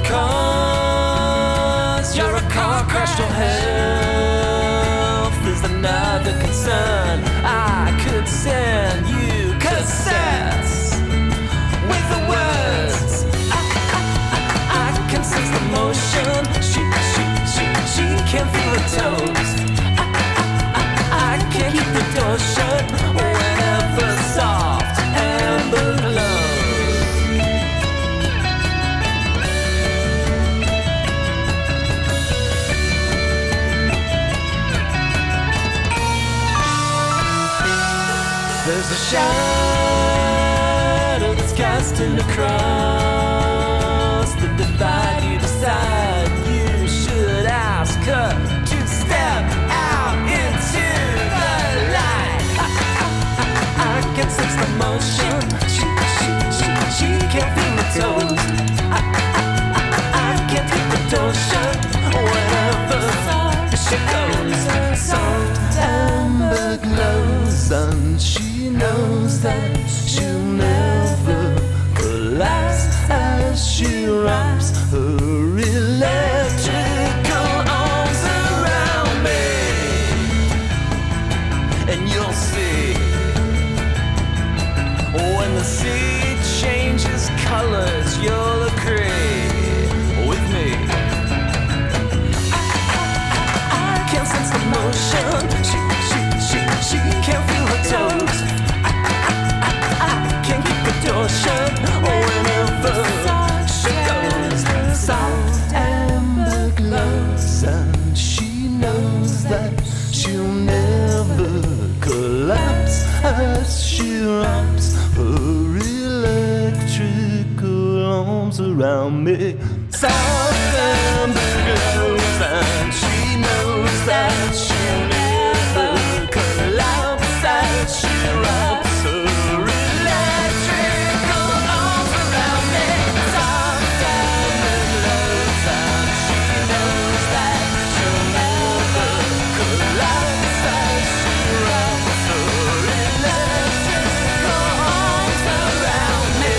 'Cause you're a car crash, your health is another concern. I could send you cassettes with the words. I can sense the motion. She can feel her toes. I can't keep the door shut whenever soft amber glows. There's a shadow that's casting across the divide. You decide you should ask her to step out into the light. I can sense the motion. She can't feel the toes. I can't keep the door shut whenever she goes. Soft amber glows, and she knows that she'll never collapse as she wraps her electrical arms around me. And you'll see when the sea changes colors, you'll agree with me. I can't sense the motion. She can't feel her toes. I can't keep the door shut whenever she goes. Soft amber glows, and she knows that she'll never collapse as she wraps her electrical arms around me. Soft amber glows, and she knows that she'll never collapse as she wraps her electrical arms around me. Soft amber glows, and she knows that she'll never collapse as she wraps her electrical arms around me.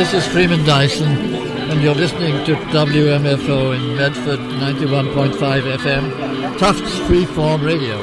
This is Freeman Dyson, and you're listening to WMFO in Medford, 91.5 FM, Tufts Freeform Radio.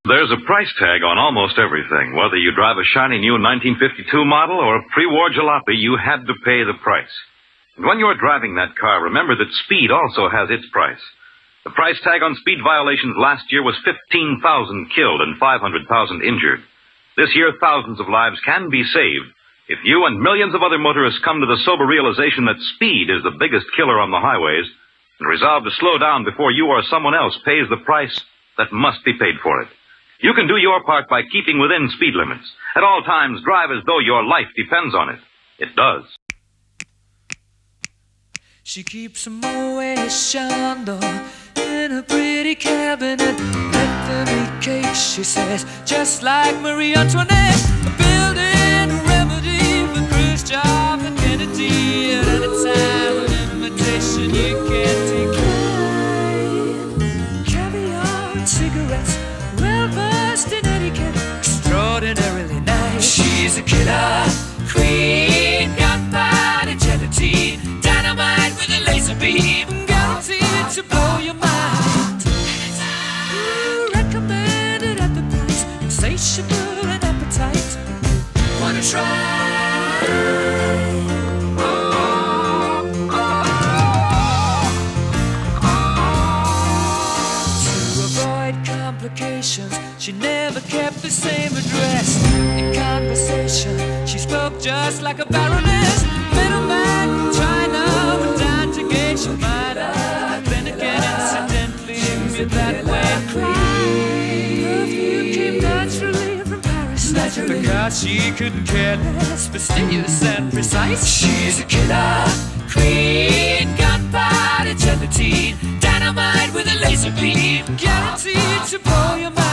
There's a price tag on almost everything. Whether you drive a shiny new 1952 model or a pre-war jalopy, you had to pay the price. And when you're driving that car, remember that speed also has its price. The price tag on speed violations last year was 15,000 killed and 500,000 injured. This year, thousands of lives can be saved if you and millions of other motorists come to the sober realization that speed is the biggest killer on the highways and resolve to slow down before you or someone else pays the price that must be paid for it. You can do your part by keeping within speed limits. At all times, drive as though your life depends on it. It does. She keeps a Moet Chandon in a pretty cabinet. Let them eat cake, she says, just like Marie Antoinette. Building a remedy for Khrushchev and Kennedy. At any time, an invitation you can't decline. Caviar and cigarettes, well-versed in etiquette, extraordinarily nice. She's a killer queen, gunpowder gelatine, dynamite with a laser beam, guaranteed to blow your mind. Recommended at the price, insatiable and appetite. Wanna try? She never kept the same address. In conversation, she spoke just like a baroness. Middleman from China went down to gauge your mind. Then again, incidentally, with that way perfume came naturally from Paris. Because she couldn't care less, fastidious and precise. She's a killer queen, gunpowder gelatine, dynamite with a laser beam, guaranteed to blow your mind.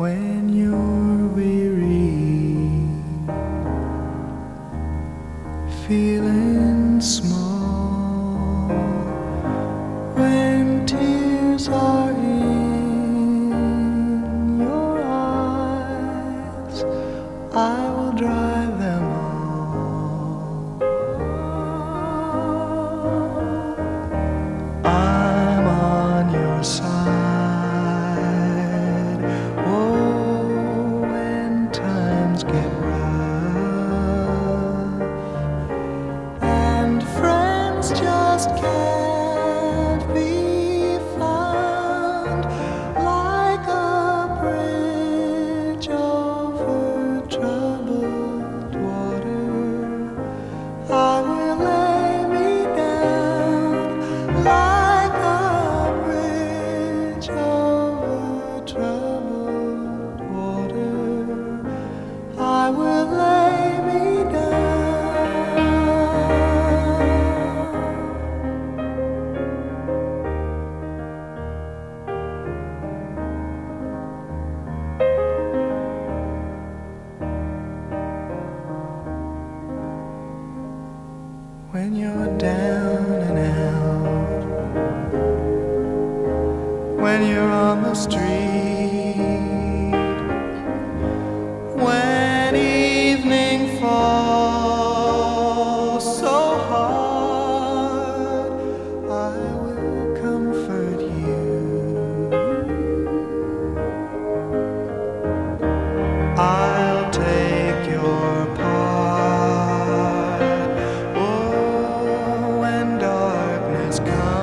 when you're weary, feeling small, when tears are in your eyes, I will dry them all. I'm on your side. Oh, when times get rough and friends just can't be found, like a bridge over troubled water, I will lay me down like a bridge over troubled water. I will lay me down. When you're down and out, when you're on the street, when evening falls so hard, I will comfort you. I'll take your part. Oh, when darkness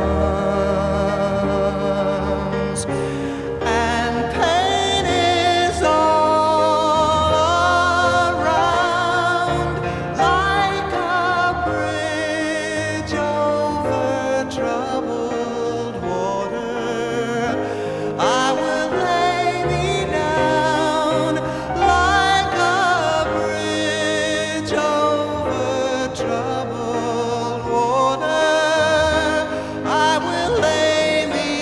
comes and pain is all around, like a bridge over troubled water, I will lay me down like a bridge over troubled water. I will lay me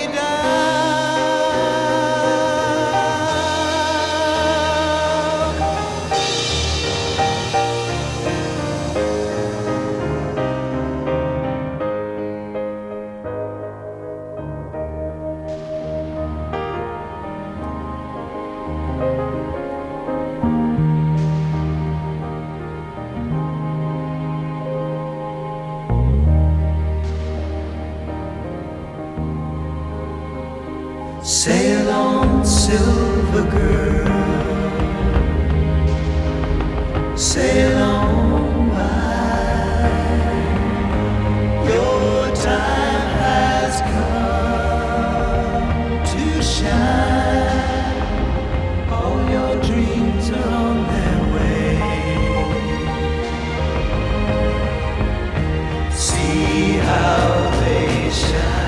Sail on, silver girl, sail on by. Your time has come to shine. All your dreams are on their way. See how they shine.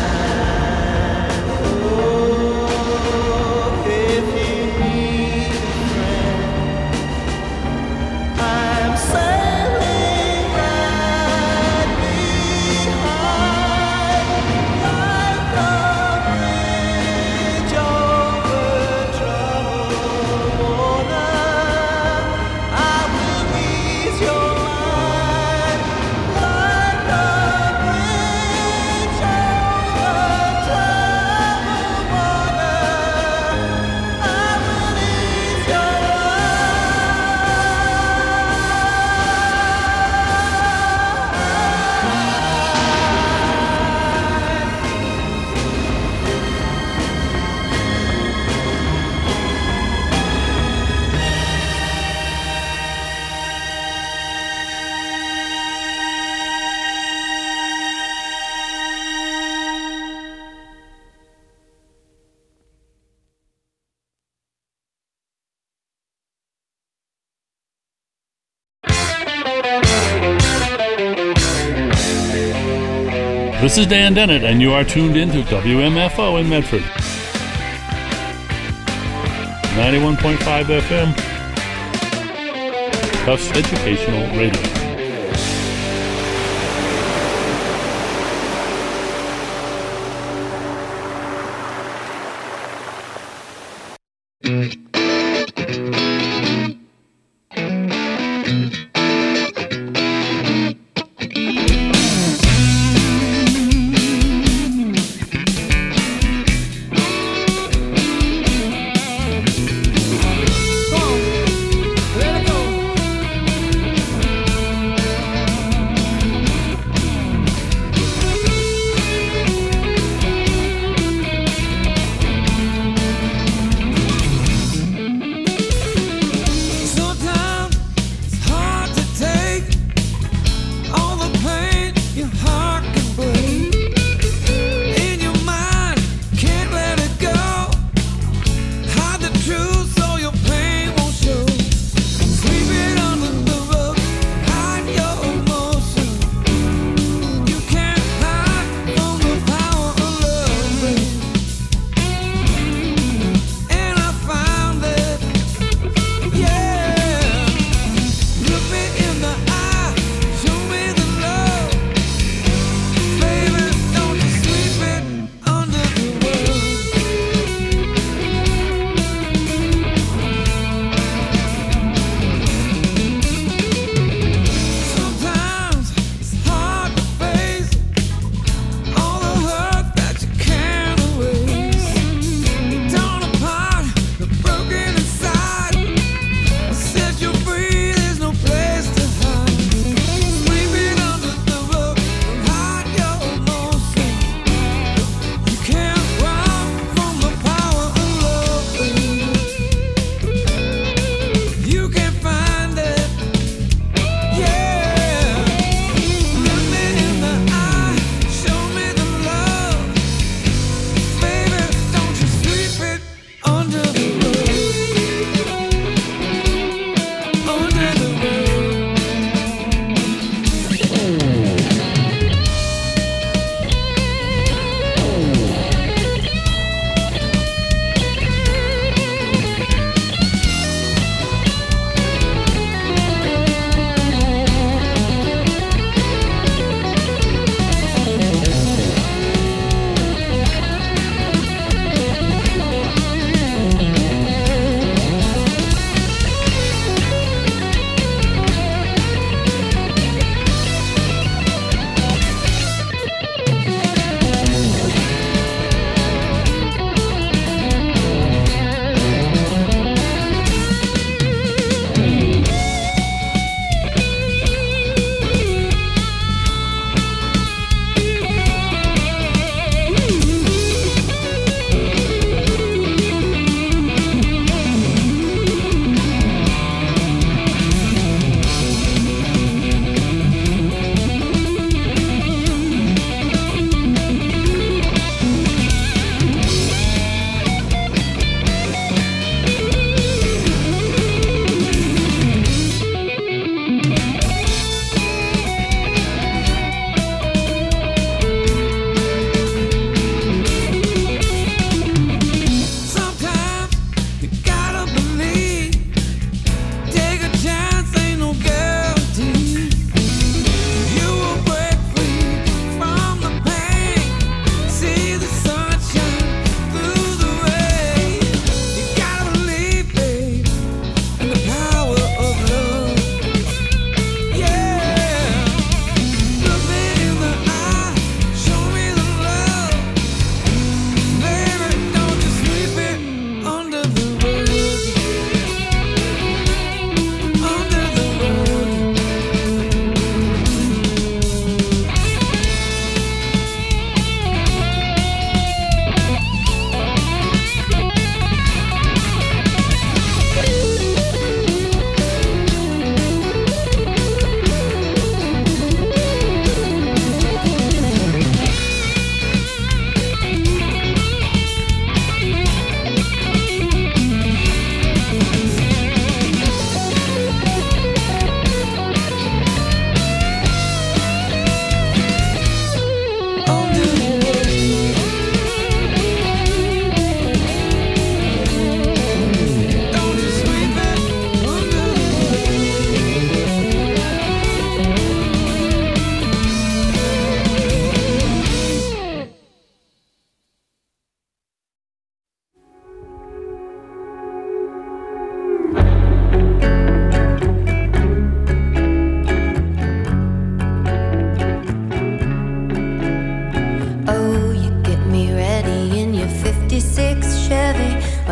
This is Dan Dennett, and you are tuned in to WMFO in Medford. 91.5 FM. Tufts Educational Radio.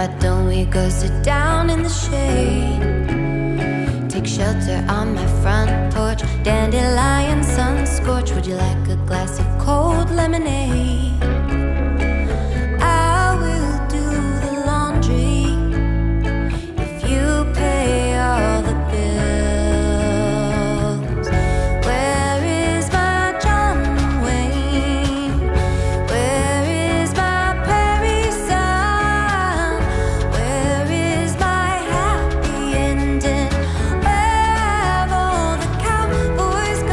Why don't we go sit down in the shade? Take shelter on my front porch. Dandelion sun scorch. Would you like a glass of cold lemonade? I will do the laundry if you pay all the bills. Where is my John Wayne? Where is my Prairie son? Where is my happy ending? Where have all the cowboys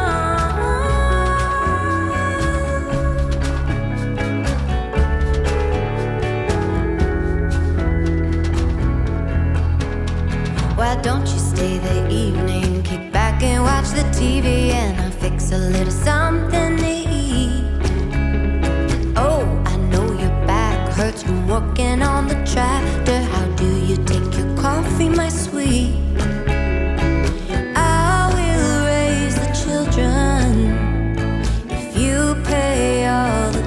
gone? Why don't you stay the evening? Kick back and watch the TV, and I'll fix a little something to eat. Oh, I know your back hurts from working on the tractor. How do you take your coffee, my sweet? I will raise the children if you pay all the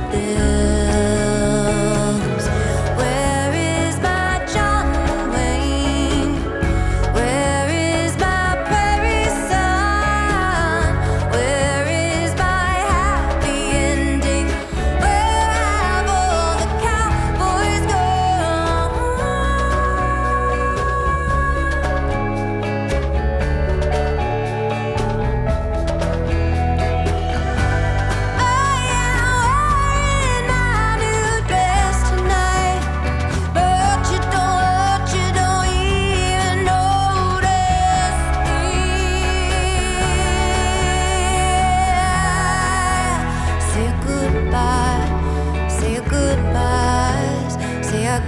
bills. Where is my John Wayne? Where is my Prairie son? Where is my happy ending? Where have all the cowboys gone? I am wearing my new dress tonight, but you don't even notice me. Say goodbye, say your goodbyes, say our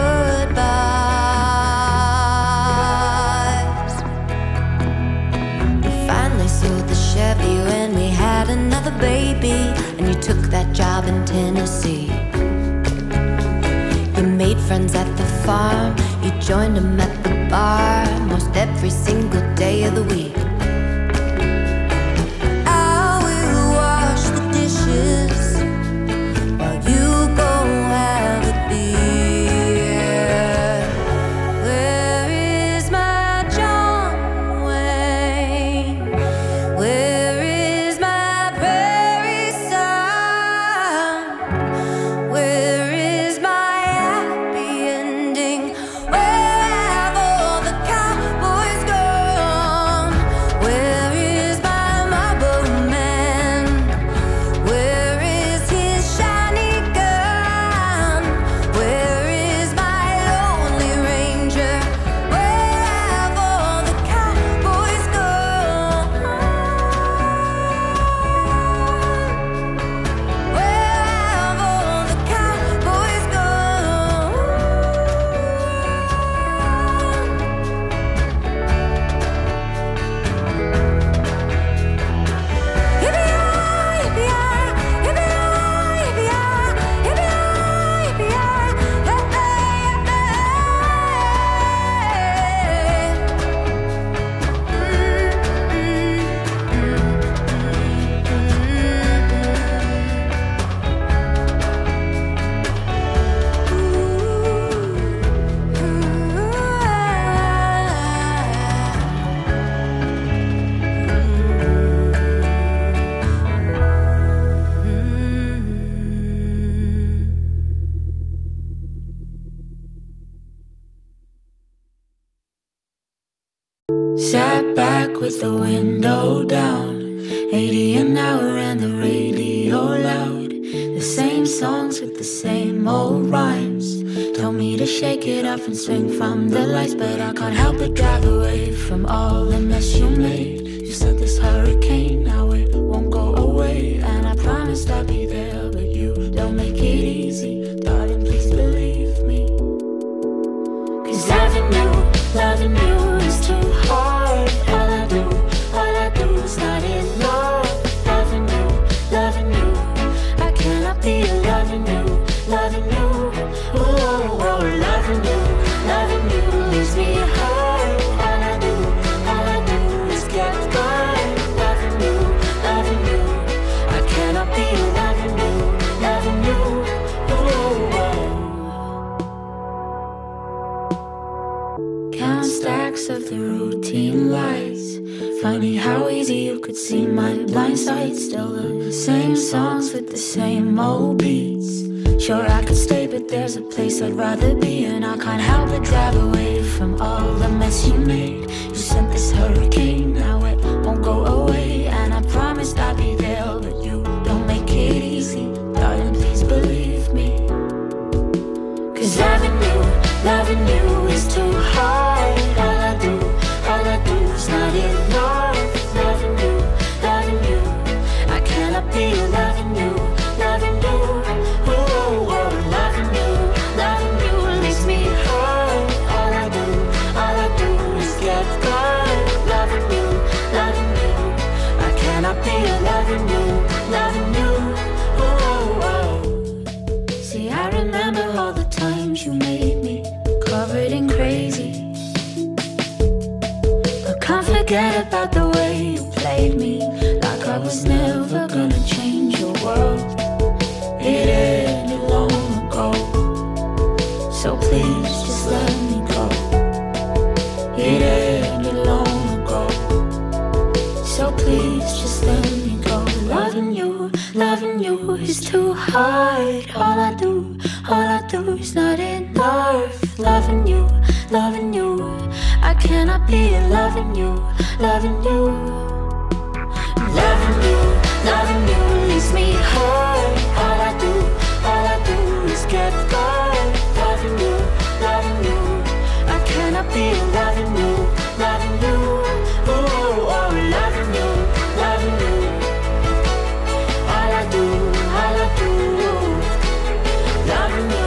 goodbyes. We finally sold the Chevy when we had another baby, and you took that job in Tennessee. You made friends at the farm, you joined them at the bar most every single day of the week. I will wash the dishes while you go have a beer. Where is my John Wayne? Where is my Prairie son? Where is my happy ending? Where have all the cowboys gone? Where is my Marlboro man? Where is his shiny gun? Where is my Lonely Ranger? Where have all the cowboys gone? Where have all the cowboys gone? Sat back with the window down, 80 an hour and the radio loud. The same songs with the same old rhymes. Told me to shake it off and swing from the lights, but I can't help but drive away from all the mess you made. You said this hurricane, now it won't go away, and I promised I'd be there, but you don't make it easy. Darling, please believe me. 'Cause loving you is too hard. All I do is not enough. Loving you, I cannot be loving you. Oh, loving you leaves me hurt. All I do is get by. Loving you. hindsight, still the same songs with the same old beats. Sure, I could stay, but there's a place I'd rather be, and I can't help but drive away from all the mess you made. You sent this hurricane, now it won't go away, and I promised I'd be there, but you don't make it easy. Darling, please believe me, 'cause loving you is too hard. All I do is not enough. Loving you, I cannot be loving you. Oh, loving you leaves me hurt. All I do is get hurt. Loving you, I cannot be loving you. Oh. See, I remember all the times you made me covered in crazy. I can't forget about the way you played me, like I was never gonna change your world. It ended long ago, so please just let me go. It ended long ago, so please just let me go. Loving you is too hard. All I do is not enough. Loving you, I cannot be loving you. Loving you leaves me hurt. All I do is get hurt. Loving you, I cannot be loving you. Oh, loving you. All I do, loving you.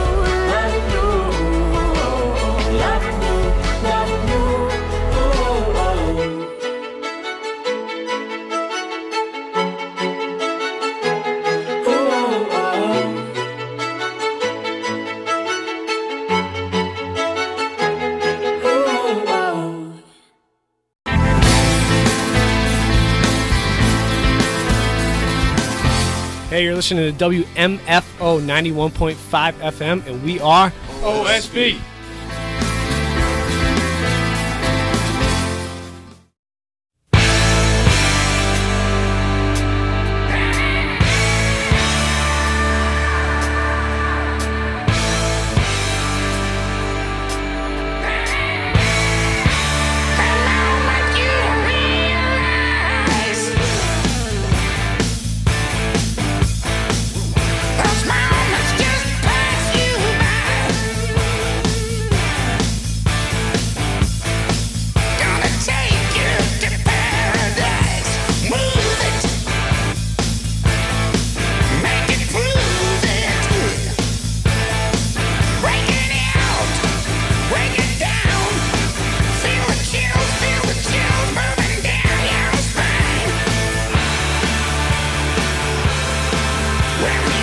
Hey, you're listening to WMFO 91.5 FM, and we are OSB. When